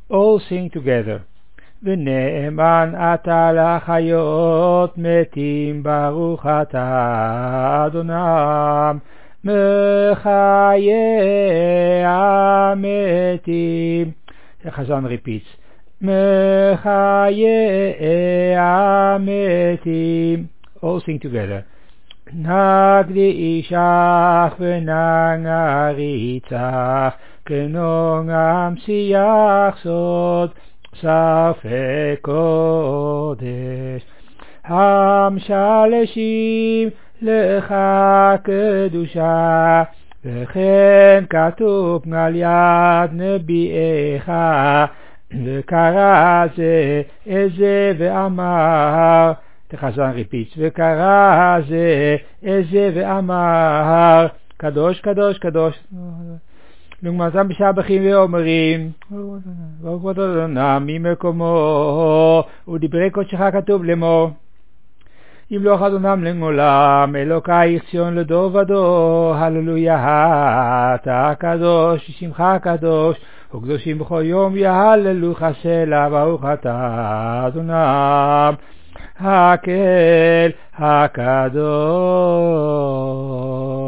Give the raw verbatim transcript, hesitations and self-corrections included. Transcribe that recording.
All sing together. ונאמן אתה לחיות מתים ברוך אתה אדונם מחיי המתים. החזן repeats. מחיי המתים. All sing together. נגדי אישך ונעריצך כנועם שיח סוד ספק קודש המשלשים לך קדושה וכן כתוב על יד נביאך וקרא זה איזה ואמר. החזן repeats. וקרא זה איזה ואמר קדוש קדוש קדוש לעומתם משבחים ואומרים ברוך הוא אדוני ממקומו ודברי קודשך כתוב לאמור ימלוך אדונם לעולם אלוקייך ציון לדור ודור הללויה אתה הקדוש שמך הקדוש וקדושים בכל יום יהללוך סלע ברוך אתה אדונם הקל הקדוש.